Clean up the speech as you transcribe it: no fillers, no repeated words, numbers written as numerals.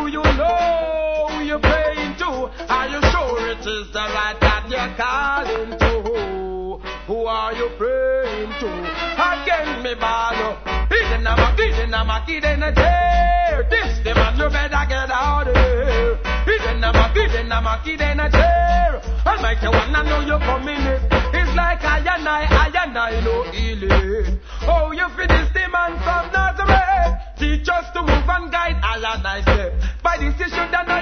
Do you know who you're praying to? Are you sure it is the right that you're calling to? Who are you praying to? Again, me ball. He's in a chair. This the man, you better get out of here. He's in a chair. I'll make you wanna know you're coming in. It's like I and I know healing. Oh, you feel this demon from Nazareth. Teach us to move and guide I and I step. By this you should have